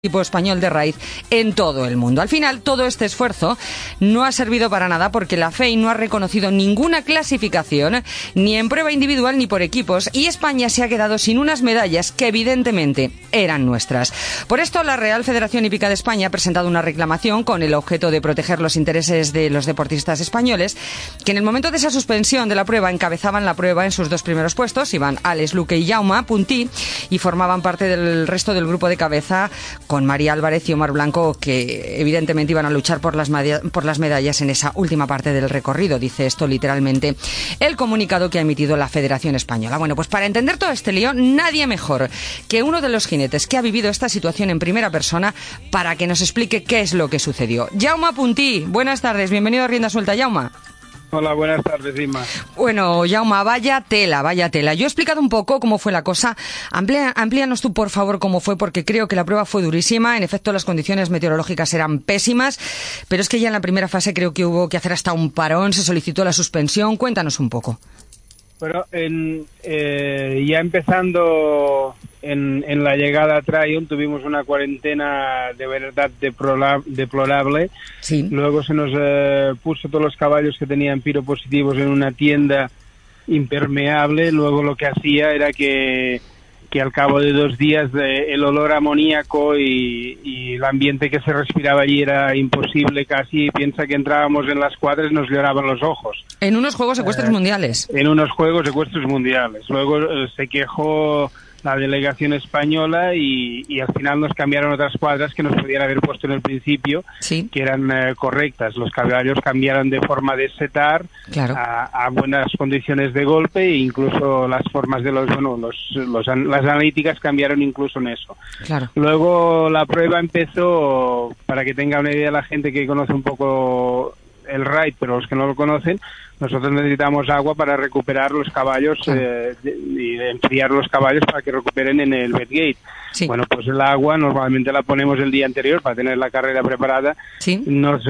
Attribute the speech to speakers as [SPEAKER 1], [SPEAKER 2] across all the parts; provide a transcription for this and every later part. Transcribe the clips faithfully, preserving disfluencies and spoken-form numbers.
[SPEAKER 1] equipo español de raíz en todo el mundo. Al final, todo este esfuerzo no ha servido para nada porque la F E I no ha reconocido ninguna clasificación, ni en prueba individual ni por equipos, y España se ha quedado sin unas medallas que evidentemente eran nuestras. Por esto, la Real Federación Hípica de España ha presentado una reclamación con el objeto de proteger los intereses de los deportistas españoles, que en el momento de esa suspensión de la prueba encabezaban la prueba en sus dos primeros puestos, iban Alex Luque y Jaume Puntí, y formaban parte del resto del grupo de cabeza con María Álvarez y Omar Blanco, que evidentemente iban a luchar por las, por las medallas en esa última parte del recorrido. Dice esto literalmente el comunicado que ha emitido la Federación Española. Bueno, pues para entender todo este lío, nadie mejor que uno de los jinetes que ha vivido esta situación en primera persona para que nos explique qué es lo que sucedió. Jaume Puntí, buenas tardes, bienvenido a Rienda Suelta, Jaume.
[SPEAKER 2] Hola, buenas tardes, Inma.
[SPEAKER 1] Bueno, Jaume, vaya tela, vaya tela. Yo he explicado un poco cómo fue la cosa. Amplía, amplíanos tú, por favor, cómo fue, porque creo que la prueba fue durísima. En efecto, las condiciones meteorológicas eran pésimas, pero es que ya en la primera fase creo que hubo que hacer hasta un parón, se solicitó la suspensión. Cuéntanos un poco.
[SPEAKER 2] Bueno, en, eh, ya empezando en, en la llegada a Tryon tuvimos una cuarentena de verdad deplorable.
[SPEAKER 1] Sí.
[SPEAKER 2] Luego se nos eh, puso todos los caballos que tenían piropositivos en una tienda impermeable. Luego lo que hacía era que, que al cabo de dos días eh, el olor amoníaco y, y el ambiente que se respiraba allí era imposible casi. Piensa que entrábamos en las cuadras y nos lloraban los ojos.
[SPEAKER 1] En unos Juegos Ecuestres eh, Mundiales.
[SPEAKER 2] En unos Juegos Ecuestres Mundiales. Luego eh, se quejó la delegación española y, y al final nos cambiaron otras cuadras que nos podían haber puesto en el principio,
[SPEAKER 1] sí,
[SPEAKER 2] que eran eh, correctas. Los caballos cambiaron de forma de setar,
[SPEAKER 1] claro,
[SPEAKER 2] a, a buenas condiciones de golpe, e incluso las formas de los, bueno, los, los, las analíticas cambiaron incluso en eso.
[SPEAKER 1] Claro.
[SPEAKER 2] Luego la prueba empezó, para que tenga una idea la gente que conoce un poco el ride, pero los que no lo conocen, nosotros necesitamos agua para recuperar los caballos, claro, eh, y enfriar los caballos para que recuperen en el bedgate.
[SPEAKER 1] Sí.
[SPEAKER 2] Bueno, pues el agua normalmente la ponemos el día anterior para tener la carrera preparada.
[SPEAKER 1] Sí.
[SPEAKER 2] Nos,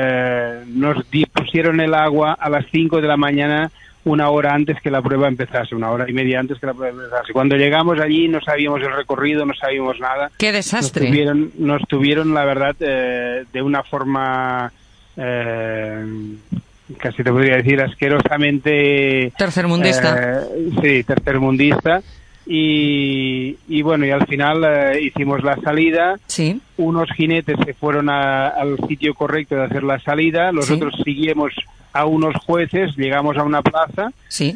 [SPEAKER 2] eh, nos pusieron el agua a las cinco de la mañana, una hora antes que la prueba empezase, una hora y media antes que la prueba empezase. Cuando llegamos allí no sabíamos el recorrido, no sabíamos nada.
[SPEAKER 1] ¡Qué desastre!
[SPEAKER 2] Nos tuvieron, nos tuvieron la verdad, eh, de una forma... Eh, casi te podría decir asquerosamente
[SPEAKER 1] tercermundista.
[SPEAKER 2] Eh, sí, tercermundista. Y, y bueno, y al final eh, hicimos la salida.
[SPEAKER 1] Sí.
[SPEAKER 2] Unos jinetes se fueron a, al sitio correcto de hacer la salida, los sí. otros seguimos a unos jueces, llegamos a una plaza.
[SPEAKER 1] Sí.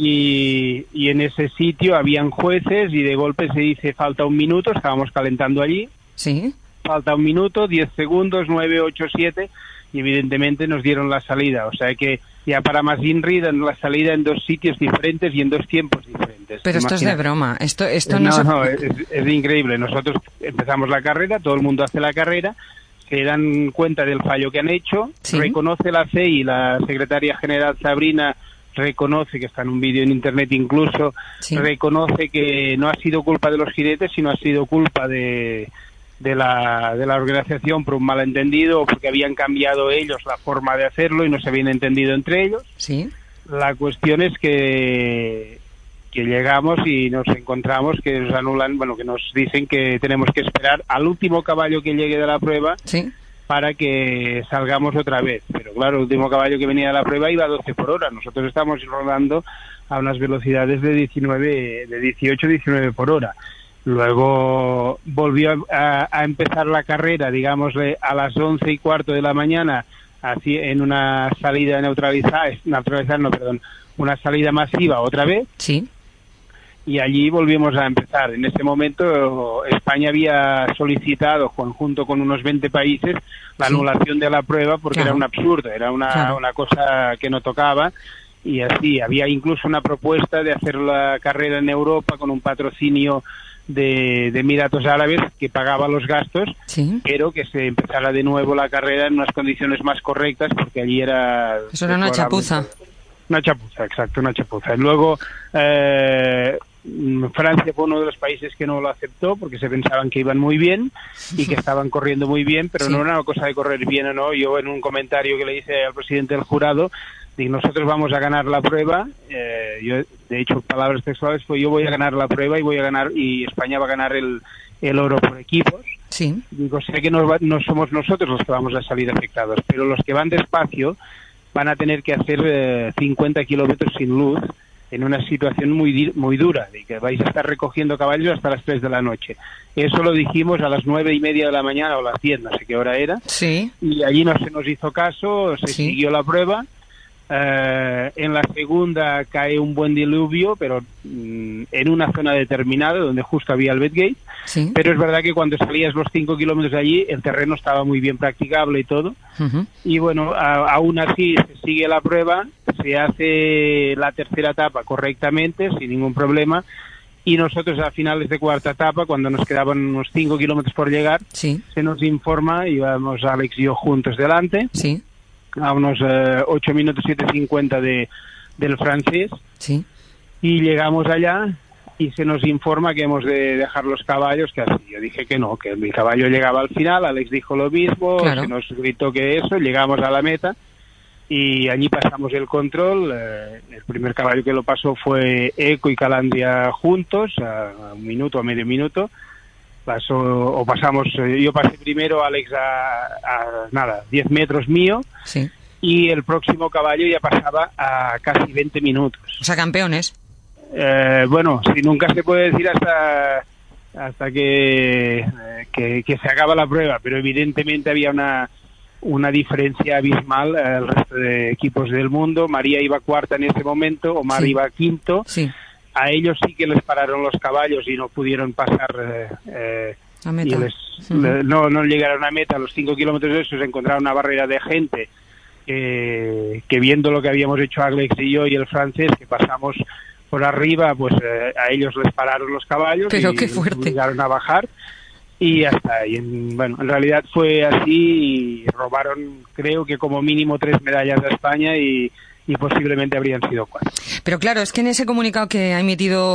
[SPEAKER 2] Y, y en ese sitio habían jueces y de golpe se dice falta un minuto, estábamos calentando allí.
[SPEAKER 1] Sí.
[SPEAKER 2] Falta un minuto, diez segundos, nueve, ocho, siete... y evidentemente nos dieron la salida, o sea que ya para más INRI dan la salida en dos sitios diferentes y en dos tiempos diferentes.
[SPEAKER 1] Pero esto
[SPEAKER 2] Imagina.
[SPEAKER 1] Es de broma, esto esto no,
[SPEAKER 2] no,
[SPEAKER 1] se...
[SPEAKER 2] no es, es increíble. Nosotros empezamos la carrera, todo el mundo hace la carrera, se dan cuenta del fallo que han hecho, ¿sí? Reconoce la F E I, la secretaria general Sabrina reconoce, que está en un vídeo en internet incluso, ¿sí? Reconoce que no ha sido culpa de los jinetes, sino ha sido culpa de... de la de la organización por un malentendido o porque habían cambiado ellos la forma de hacerlo y no se habían entendido entre ellos.
[SPEAKER 1] Sí.
[SPEAKER 2] La cuestión es que que llegamos y nos encontramos que nos anulan, bueno, que nos dicen que tenemos que esperar al último caballo que llegue de la prueba, sí, para que salgamos otra vez. Pero claro, el último caballo que venía de la prueba iba a doce por hora. Nosotros estamos rodando a unas velocidades de diecinueve, de dieciocho, diecinueve por hora. Luego volvió a, a empezar la carrera, digamos, a las once y cuarto de la mañana, así en una salida neutralizada, neutralizada, no, perdón, una salida masiva otra vez.
[SPEAKER 1] Sí.
[SPEAKER 2] Y allí volvimos a empezar. En ese momento España había solicitado, conjunto con unos veinte países, la sí. anulación de la prueba porque claro. era un absurdo, era una, claro. una cosa que no tocaba. Y así, había incluso una propuesta de hacer la carrera en Europa con un patrocinio de, de Emiratos Árabes que pagaba los gastos, sí, pero que se empezara de nuevo la carrera en unas condiciones más correctas porque allí era...
[SPEAKER 1] Eso era una chapuza.
[SPEAKER 2] Una chapuza, exacto, una chapuza. Luego eh, Francia fue uno de los países que no lo aceptó porque se pensaban que iban muy bien y que estaban corriendo muy bien, pero sí. no era una cosa de correr bien o no. Yo en un comentario que le hice al presidente del jurado, y nosotros vamos a ganar la prueba, eh, yo de hecho palabras textuales fue yo voy a ganar la prueba y voy a ganar y España va a ganar el, el oro por equipos,
[SPEAKER 1] Sí.
[SPEAKER 2] Digo, sé que no, no somos nosotros los que vamos a salir afectados, pero los que van despacio van a tener que hacer eh, cincuenta kilómetros sin luz en una situación muy muy dura, de que vais a estar recogiendo caballos hasta las tres de la noche. Eso lo dijimos a las nueve y media de la mañana o las diez, no sé qué hora era.
[SPEAKER 1] Sí.
[SPEAKER 2] Y allí no se nos hizo caso, se
[SPEAKER 1] sí.
[SPEAKER 2] siguió la prueba. Uh, en la segunda cae un buen diluvio, pero mm, en una zona determinada donde justo había el Betgate.
[SPEAKER 1] Sí.
[SPEAKER 2] Pero es verdad que cuando salías los cinco kilómetros de allí, el terreno estaba muy bien practicable y todo.
[SPEAKER 1] Uh-huh.
[SPEAKER 2] Y bueno, a, aún así se sigue la prueba, se hace la tercera etapa correctamente, sin ningún problema. Y nosotros a finales de cuarta etapa, cuando nos quedaban unos cinco kilómetros por llegar,
[SPEAKER 1] sí.
[SPEAKER 2] se nos informa, íbamos Alex y yo juntos delante.
[SPEAKER 1] Sí.
[SPEAKER 2] A unos eh, ocho minutos siete cincuenta de, del francés.
[SPEAKER 1] Sí.
[SPEAKER 2] Y llegamos allá y se nos informa que hemos de dejar los caballos, que así. Yo dije que no, que mi caballo llegaba al final, Alex dijo lo mismo,
[SPEAKER 1] claro.
[SPEAKER 2] se nos gritó que eso, llegamos a la meta y allí pasamos el control. Eh, el primer caballo que lo pasó fue Eco y Calandria juntos, a, a un minuto, a medio minuto. Pasó, o pasamos, yo pasé primero, Alex a, a nada, diez metros mío,
[SPEAKER 1] sí.
[SPEAKER 2] y el próximo caballo ya pasaba a casi veinte minutos.
[SPEAKER 1] O sea, campeones.
[SPEAKER 2] Eh, bueno, si nunca se puede decir hasta hasta que, eh, que, que se acaba la prueba, pero evidentemente había una, una diferencia abismal al resto de equipos del mundo. María iba cuarta en ese momento, Omar
[SPEAKER 1] sí.
[SPEAKER 2] iba quinto.
[SPEAKER 1] Sí.
[SPEAKER 2] A ellos sí que les pararon los caballos y no pudieron pasar eh, eh,
[SPEAKER 1] a meta.
[SPEAKER 2] Y les,
[SPEAKER 1] uh-huh.
[SPEAKER 2] le, no, no llegaron a meta. A los cinco kilómetros de eso se encontraron una barrera de gente eh, que viendo lo que habíamos hecho Alex y yo y el francés, que pasamos por arriba, pues eh, a ellos les pararon los caballos.
[SPEAKER 1] Pero
[SPEAKER 2] y
[SPEAKER 1] qué fuerte.
[SPEAKER 2] Llegaron a bajar y hasta ahí. Bueno, en realidad fue así y robaron, creo que como mínimo tres medallas a España y y posiblemente habrían sido cuatro.
[SPEAKER 1] Pero claro, es que en ese comunicado que ha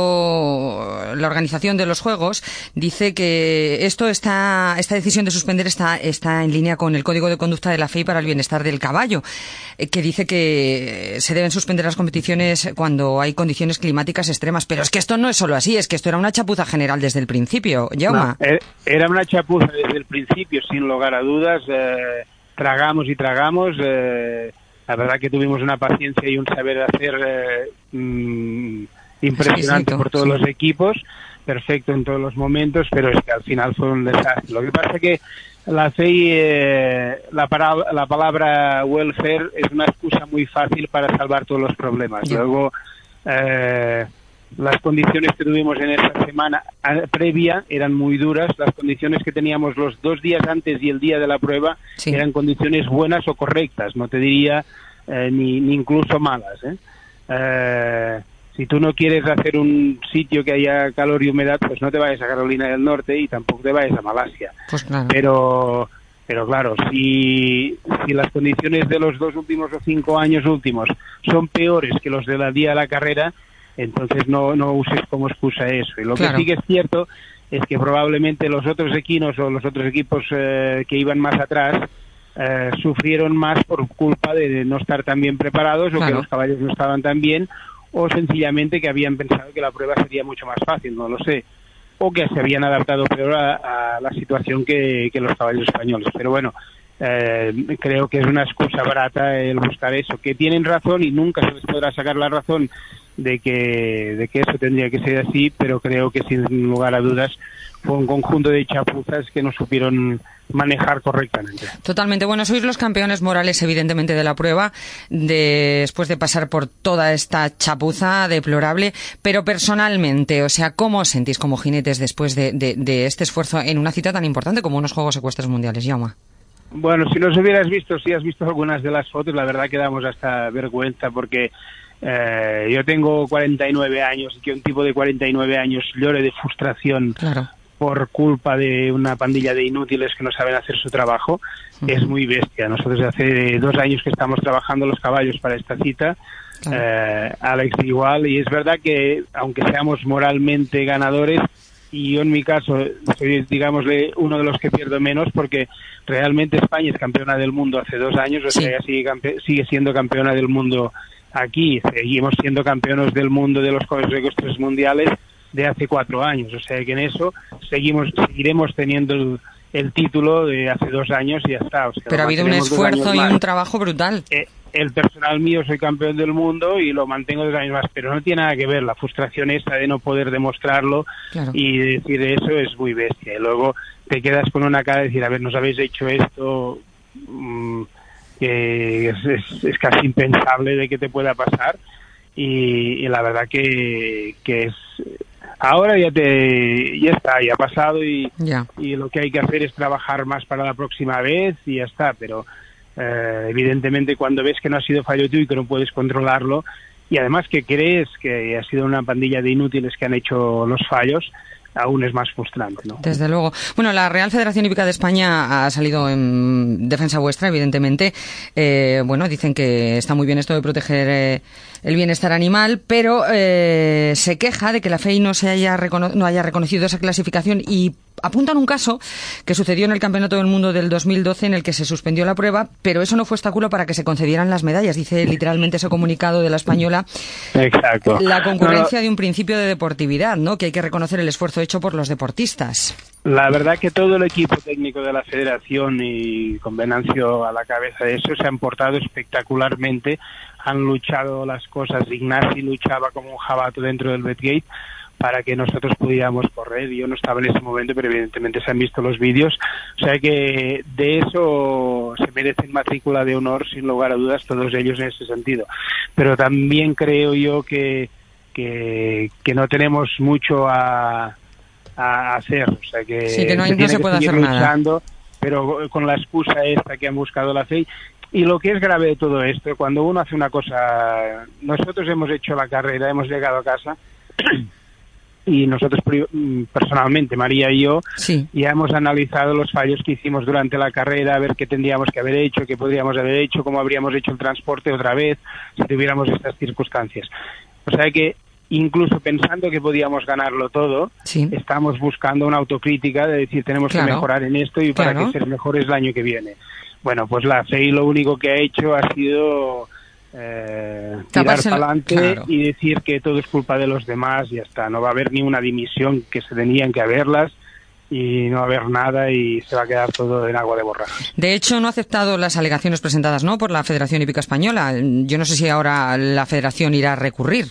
[SPEAKER 1] emitido la organización de los Juegos dice que esto está, esta decisión de suspender está, está en línea con el Código de Conducta de la F E I para el bienestar del caballo, que dice que se deben suspender las competiciones cuando hay condiciones climáticas extremas. Pero es que esto no es solo así, es que esto era una chapuza general desde el principio, Jaume.
[SPEAKER 2] No, era una chapuza desde el principio, sin lugar a dudas. Eh, tragamos y tragamos. Eh, La verdad que tuvimos una paciencia y un saber hacer eh, mmm, impresionante por todos sí. los equipos, perfecto en todos los momentos, pero es que al final fue un desastre. Lo que pasa es que la F E I, eh, la, para, la palabra welfare es una excusa muy fácil para salvar todos los problemas. Sí. Luego, eh, las condiciones que tuvimos en esta semana previa eran muy duras. Las condiciones que teníamos los dos días antes y el día de la prueba sí. eran condiciones buenas o correctas, no te diría eh, ni, ni incluso malas. ¿eh? Eh, si tú no quieres hacer un sitio que haya calor y humedad, pues no te vayas a Carolina del Norte y tampoco te vayas a Malasia.
[SPEAKER 1] Pues claro.
[SPEAKER 2] Pero, pero claro, si, si las condiciones de los dos últimos o cinco años últimos son peores que los de la día de la carrera, entonces no, no uses como excusa eso. Y lo claro. que sí que es cierto es que probablemente los otros equinos o los otros equipos eh, que iban más atrás eh, sufrieron más por culpa de no estar tan bien preparados claro. o que los caballos no estaban tan bien, o sencillamente que habían pensado que la prueba sería mucho más fácil, no lo sé, o que se habían adaptado peor a, a la situación que, que los caballos españoles. Pero bueno, eh, creo que es una excusa barata el buscar eso, que tienen razón y nunca se les podrá sacar la razón de que de que eso tendría que ser así, pero creo que sin lugar a dudas fue un conjunto de chapuzas que no supieron manejar correctamente.
[SPEAKER 1] Totalmente. Bueno, sois los campeones morales, evidentemente, de la prueba, de, después de pasar por toda esta chapuza deplorable, pero personalmente, o sea, ¿cómo os sentís como jinetes después de, de, de este esfuerzo en una cita tan importante como unos Juegos Ecuestres Mundiales, Jaume?
[SPEAKER 2] Bueno, si nos hubieras visto, si has visto algunas de las fotos, la verdad que damos hasta vergüenza porque Eh, yo tengo cuarenta y nueve años y que un tipo de cuarenta y nueve años llore de frustración
[SPEAKER 1] claro.
[SPEAKER 2] por culpa de una pandilla de inútiles que no saben hacer su trabajo uh-huh. es muy bestia. Nosotros hace dos años que estamos trabajando los caballos para esta cita, claro. eh, Alex igual, y es verdad que aunque seamos moralmente ganadores, y yo en mi caso soy, digámosle, uno de los que pierdo menos porque realmente España es campeona del mundo hace dos años, o
[SPEAKER 1] sí.
[SPEAKER 2] sea, sigue, campe- sigue siendo campeona del mundo aquí, seguimos siendo campeones del mundo de los Juegos Ecuestres Mundiales de hace cuatro años, o sea que en eso seguimos seguiremos teniendo el, el título de hace dos años y ya está. O sea,
[SPEAKER 1] pero ha habido un esfuerzo y un trabajo brutal.
[SPEAKER 2] Eh, el personal mío, soy campeón del mundo y lo mantengo dos años más, pero no tiene nada que ver. La frustración esa de no poder demostrarlo, claro, y decir eso es muy bestia. Y luego te quedas con una cara de decir, a ver, nos habéis hecho esto, mmm, que es, es, es casi impensable de que te pueda pasar. Y, y la verdad que, que es... Ahora ya te ya está, ya ha pasado y,
[SPEAKER 1] yeah.
[SPEAKER 2] y lo que hay que hacer es trabajar más para la próxima vez y ya está, pero eh, evidentemente cuando ves que no ha sido fallo tuyo y que no puedes controlarlo y además que crees que ha sido una pandilla de inútiles que han hecho los fallos, aún es más frustrante, ¿no?
[SPEAKER 1] Desde luego. Bueno, la Real Federación Hípica de España ha salido en defensa vuestra, evidentemente. Eh, bueno, dicen que está muy bien esto de proteger eh, el bienestar animal, pero eh, se queja de que la F E I no se haya recono- no haya reconocido esa clasificación y apuntan un caso que sucedió en el Campeonato del Mundo del dos mil doce en el que se suspendió la prueba, pero eso no fue obstáculo para que se concedieran las medallas. Dice literalmente ese comunicado de la española.
[SPEAKER 2] Exacto.
[SPEAKER 1] La concurrencia no, no. de un principio de deportividad, ¿no? Que hay que reconocer el esfuerzo hecho por los deportistas.
[SPEAKER 2] La verdad que todo el equipo técnico de la federación y con Venancio a la cabeza de eso se han portado espectacularmente, han luchado las cosas. Ignasi luchaba como un jabato dentro del Betgate para que nosotros pudiéramos correr. Yo no estaba en ese momento, pero evidentemente se han visto los vídeos. O sea que de eso se merecen matrícula de honor, sin lugar a dudas, todos ellos en ese sentido. Pero también creo yo que que, que no tenemos mucho a, a hacer. O sea que,
[SPEAKER 1] sí, que no, hay,
[SPEAKER 2] se,
[SPEAKER 1] no se puede hacer
[SPEAKER 2] luchando,
[SPEAKER 1] nada.
[SPEAKER 2] Pero con la excusa esta que han buscado la F E I. Y lo que es grave de todo esto, cuando uno hace una cosa... Nosotros hemos hecho la carrera, hemos llegado a casa... y nosotros personalmente, María y yo,
[SPEAKER 1] sí.
[SPEAKER 2] ya hemos analizado los fallos que hicimos durante la carrera, a ver qué tendríamos que haber hecho, qué podríamos haber hecho, cómo habríamos hecho el transporte otra vez si tuviéramos estas circunstancias. O sea que incluso pensando que podíamos ganarlo todo,
[SPEAKER 1] sí.
[SPEAKER 2] estamos buscando una autocrítica de decir tenemos
[SPEAKER 1] claro.
[SPEAKER 2] que mejorar en esto y para
[SPEAKER 1] claro.
[SPEAKER 2] que ser mejores el año que viene. Bueno, pues la F E I lo único que ha hecho ha sido... Eh, tirar para adelante, claro. y decir que todo es culpa de los demás y ya está. No va a haber ni una dimisión, que se tenían que haberlas, y no va a haber nada y se va a quedar todo en agua de borrajas.
[SPEAKER 1] De hecho, no ha aceptado las alegaciones presentadas no por la Federación Hípica Española. Yo no sé si ahora la Federación irá a recurrir.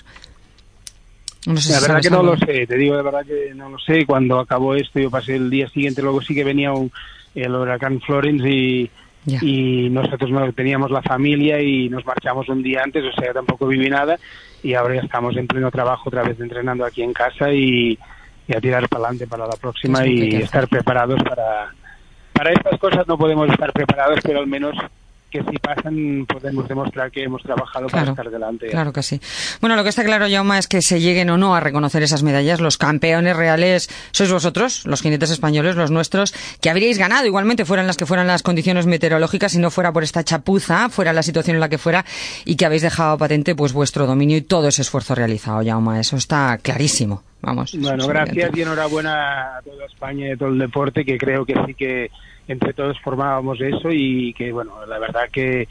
[SPEAKER 1] No sé
[SPEAKER 2] la
[SPEAKER 1] si
[SPEAKER 2] verdad que
[SPEAKER 1] algo.
[SPEAKER 2] no lo sé, te digo de verdad que no lo sé. Cuando acabó esto yo pasé el día siguiente, luego sí que venía un, el huracán Florence y
[SPEAKER 1] Ya.
[SPEAKER 2] y nosotros no teníamos la familia y nos marchamos un día antes, o sea, tampoco viví nada y ahora ya estamos en pleno trabajo otra vez entrenando aquí en casa y, y a tirar para adelante para la próxima y estar preparados para para estas cosas. No podemos estar preparados, pero al menos que si pasan podemos demostrar que hemos trabajado
[SPEAKER 1] claro,
[SPEAKER 2] para estar delante.
[SPEAKER 1] Claro que sí. Bueno, lo que está claro, Jaume, es que se lleguen o no a reconocer esas medallas, los campeones reales sois vosotros, los jinetes españoles, los nuestros, que habríais ganado igualmente, fueran las que fueran las condiciones meteorológicas, si no fuera por esta chapuza, fuera la situación en la que fuera, y que habéis dejado patente pues vuestro dominio y todo ese esfuerzo realizado, Jaume. Eso está clarísimo. Vamos.
[SPEAKER 2] Bueno, gracias y enhorabuena a toda España y a todo el deporte, que creo que sí que entre todos formábamos eso y que, bueno, la verdad que,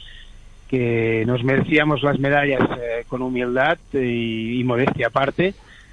[SPEAKER 2] que nos merecíamos las medallas eh, con humildad y, y modestia aparte,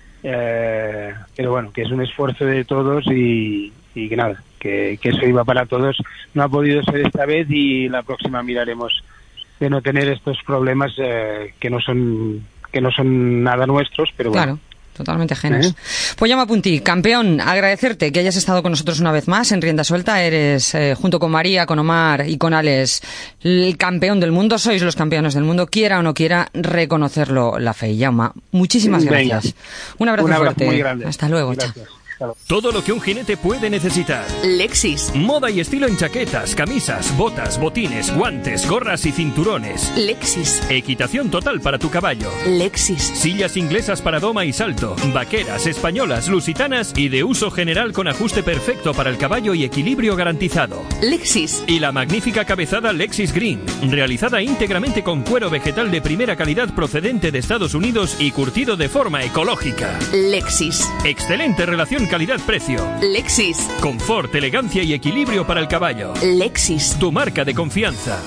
[SPEAKER 2] eh, pero bueno, que es un esfuerzo de todos y, y que nada, que, que eso iba para todos. No ha podido ser esta vez y la próxima miraremos de no tener estos problemas eh, que no son que no son nada nuestros, pero bueno.
[SPEAKER 1] Claro. Totalmente ajenos. ¿Eh? Pues Jaume Puntí, campeón, agradecerte que hayas estado con nosotros una vez más en Rienda Suelta. Eres, eh, junto con María, con Omar y con Alex, el campeón del mundo. Sois los campeones del mundo, quiera o no quiera reconocerlo la F E I. Jaume, muchísimas gracias.
[SPEAKER 2] Venga.
[SPEAKER 1] Un abrazo,
[SPEAKER 2] Un abrazo
[SPEAKER 1] fuerte.
[SPEAKER 2] muy grande.
[SPEAKER 1] Hasta luego.
[SPEAKER 2] Gracias.
[SPEAKER 1] Chao.
[SPEAKER 3] Todo lo que un jinete puede necesitar.
[SPEAKER 4] Lexis.
[SPEAKER 3] Moda y estilo en chaquetas, camisas, botas, botines, guantes, gorras y cinturones.
[SPEAKER 4] Lexis.
[SPEAKER 3] Equitación total para tu caballo.
[SPEAKER 4] Lexis.
[SPEAKER 3] Sillas inglesas para doma y salto, vaqueras, españolas, lusitanas y de uso general con ajuste perfecto para el caballo y equilibrio garantizado.
[SPEAKER 4] Lexis.
[SPEAKER 3] Y la magnífica cabezada Lexis Green, realizada íntegramente con cuero vegetal de primera calidad procedente de Estados Unidos y curtido de forma ecológica.
[SPEAKER 4] Lexis.
[SPEAKER 3] Excelente relación calidad-precio.
[SPEAKER 4] Lexis.
[SPEAKER 3] Confort, elegancia y equilibrio para el caballo.
[SPEAKER 4] Lexis.
[SPEAKER 3] Tu marca de confianza.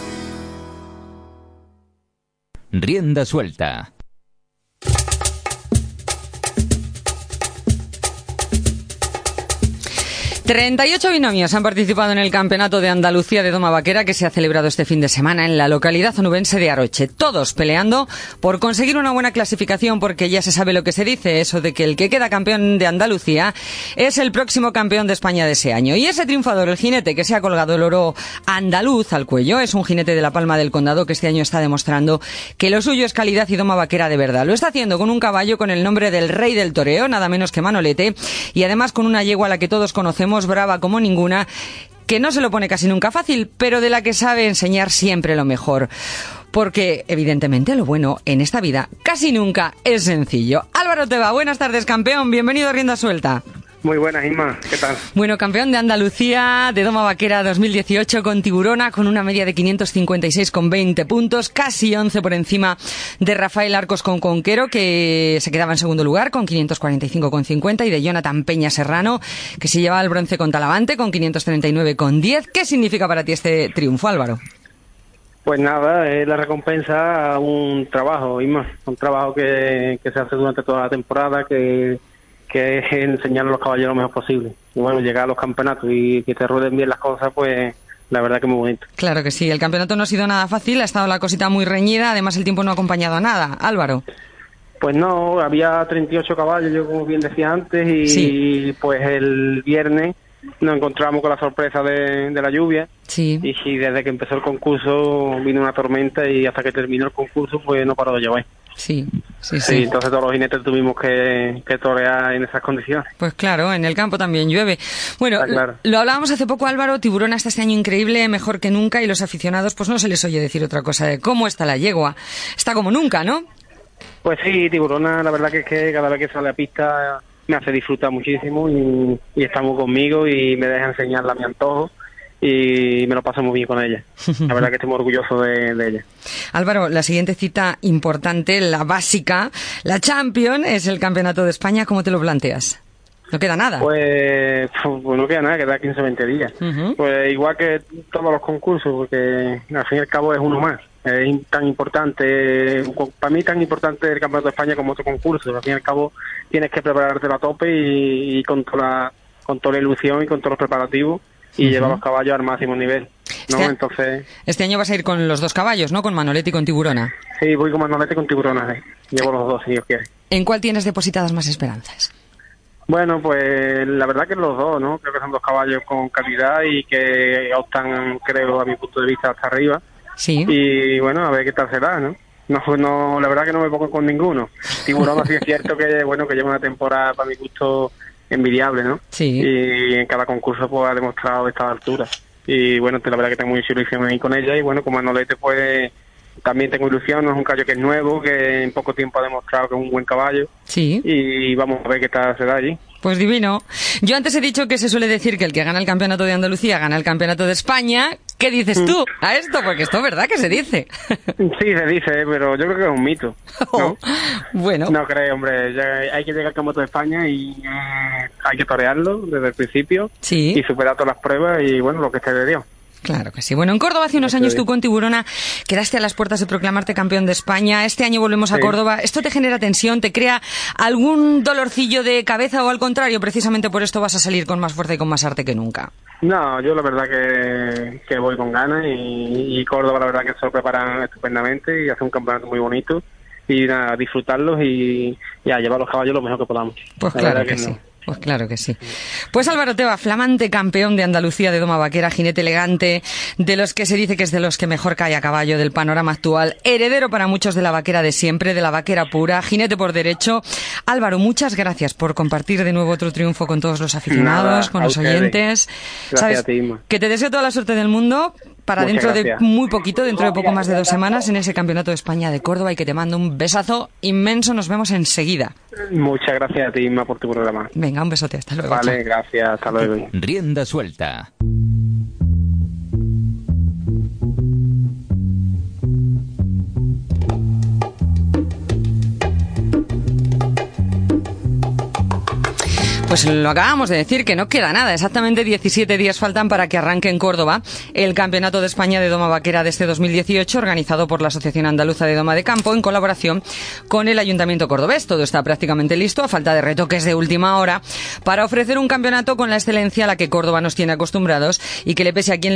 [SPEAKER 5] Rienda Suelta.
[SPEAKER 1] treinta y ocho binomios han participado en el Campeonato de Andalucía de Doma Vaquera que se ha celebrado este fin de semana en la localidad onubense de Aroche. Todos peleando por conseguir una buena clasificación, porque ya se sabe lo que se dice, eso de que el que queda campeón de Andalucía es el próximo campeón de España de ese año. Y ese triunfador, el jinete que se ha colgado el oro andaluz al cuello, es un jinete de la Palma del Condado que este año está demostrando que lo suyo es calidad y doma vaquera de verdad. Lo está haciendo con un caballo con el nombre del rey del toreo, nada menos que Manolete, y además con una yegua a la que todos conocemos, brava como ninguna, que no se lo pone casi nunca fácil, pero de la que sabe enseñar siempre lo mejor. Porque, evidentemente, lo bueno en esta vida casi nunca es sencillo. Álvaro Teba, buenas tardes, campeón. Bienvenido a Rienda Suelta.
[SPEAKER 2] Muy buenas, Isma. ¿Qué tal?
[SPEAKER 1] Bueno, campeón de Andalucía de Doma Vaquera dos mil dieciocho con Tiburona, con una media de quinientos cincuenta y seis con veinte puntos, casi once por encima de Rafael Arcos con Conquero, que se quedaba en segundo lugar con quinientos cuarenta y cinco con cincuenta, y de Jonathan Peña Serrano, que se llevaba el bronce con Talavante con quinientos treinta y nueve con diez. ¿Qué significa para ti este triunfo, Álvaro?
[SPEAKER 2] Pues nada, es la recompensa a un trabajo, Isma, un trabajo que, que se hace durante toda la temporada, que que es enseñar a los caballeros lo mejor posible. Y bueno, llegar a los campeonatos y que te rueden bien las cosas, pues la verdad que es muy bonito. Claro que sí, el campeonato no ha sido nada fácil, ha estado la cosita muy reñida, además el tiempo no ha acompañado a nada. Álvaro. Pues no, había treinta y ocho caballos, yo como bien decía antes, y sí. Pues el viernes nos encontramos con la sorpresa de, de la lluvia. Sí. Y, y desde que empezó el concurso vino una tormenta y hasta que terminó el concurso pues no paró de llover. Sí, sí, sí, sí. Entonces todos los jinetes tuvimos que, que torear en esas condiciones. Pues claro, en el campo también llueve. Bueno, claro. Lo hablábamos hace poco, Álvaro, Tiburona está este año increíble, mejor que nunca, y los aficionados pues no se les oye decir otra cosa de cómo está la yegua. Está como nunca, ¿no? Pues sí, Tiburona, la verdad que es que cada vez que sale a pista me hace disfrutar muchísimo y, y está muy conmigo y me deja enseñarla a mi antojo. Y me lo paso muy bien con ella. La verdad que estoy muy orgulloso de, de ella. Álvaro, la siguiente cita importante, la básica, la Champion, es el Campeonato de España. ¿Cómo te lo planteas? ¿No queda nada? Pues, pues no queda nada, queda quince o veinte días. Uh-huh. Pues igual que todos los concursos, porque al fin y al cabo es uno más. Es tan importante, para mí tan importante el Campeonato de España como otro concurso. Al fin y al cabo tienes que prepararte a tope y, y con, toda la, con toda la ilusión y con todos los preparativos. Y uh-huh. Lleva los caballos al máximo nivel, ¿no? Este, Entonces... Este año vas a ir con los dos caballos, ¿no? Con Manolete y con Tiburona. Sí, voy con Manolete y con Tiburona, ¿eh? Llevo los dos, si Dios quiere. ¿En cuál tienes depositadas más esperanzas? Bueno, pues la verdad que los dos, ¿no? Creo que son dos caballos con calidad y que optan, creo, a mi punto de vista, hasta arriba. Sí. Y bueno, a ver qué tal será, ¿no? No, no, la verdad que no me pongo con ninguno. Tiburona sí es cierto que, bueno, que lleva una temporada, para mi gusto, envidiable, ¿no? Sí. Y en cada concurso pues ha demostrado esta altura. Y bueno, la verdad que tengo mucha ilusión ahí con ella. Y bueno, como Manolete pues también tengo ilusión, no es un caballo que es nuevo, que en poco tiempo ha demostrado que es un buen caballo. Sí. Y vamos a ver qué tal se da allí. Pues divino. Yo antes he dicho que se suele decir que el que gana el Campeonato de Andalucía gana el Campeonato de España. ¿Qué dices tú a esto? Porque esto es verdad que se dice. Sí, se dice, pero yo creo que es un mito, ¿no? Oh, bueno. No creo, hombre. Ya hay que llegar al Campeonato de España y eh, hay que torearlo desde el principio. Sí. Y superar todas las pruebas y, bueno, lo que esté de Dios. Claro que sí. Bueno, en Córdoba hace unos años tú con Tiburona quedaste a las puertas de proclamarte campeón de España. Este año volvemos a sí. Córdoba. ¿Esto te genera tensión? ¿Te crea algún dolorcillo de cabeza o al contrario? Precisamente por esto vas a salir con más fuerza y con más arte que nunca. No, yo la verdad que, que voy con ganas y, y Córdoba la verdad que se lo preparan estupendamente y hace un campeonato muy bonito y a disfrutarlos y, y a llevar los caballos lo mejor que podamos. Pues la claro que, que sí. No. Pues claro que sí. Pues Álvaro Teba, flamante campeón de Andalucía de Doma Vaquera, jinete elegante, de los que se dice que es de los que mejor cae a caballo del panorama actual, heredero para muchos de la vaquera de siempre, de la vaquera pura, jinete por derecho. Álvaro, muchas gracias por compartir de nuevo otro triunfo con todos los aficionados, Nada, con los oyentes. Gracias. Sabes a ti, Ima. Que te deseo toda la suerte del mundo para Muchas dentro gracias. de muy poquito, dentro de poco más de dos semanas, en ese Campeonato de España de Córdoba, y que te mando un besazo inmenso. Nos vemos enseguida. Muchas gracias a ti, Inma, por tu programa. Venga, un besote. Hasta luego. Vale, chao. Gracias. Hasta luego.
[SPEAKER 5] Rienda Suelta.
[SPEAKER 1] Pues lo acabamos de decir, que no queda nada. Exactamente diecisiete días faltan para que arranque en Córdoba el Campeonato de España de Doma Vaquera de este dos mil dieciocho, organizado por la Asociación Andaluza de Doma de Campo, en colaboración con el Ayuntamiento cordobés. Todo está prácticamente listo, a falta de retoques de última hora, para ofrecer un campeonato con la excelencia a la que Córdoba nos tiene acostumbrados y que, le pese a quien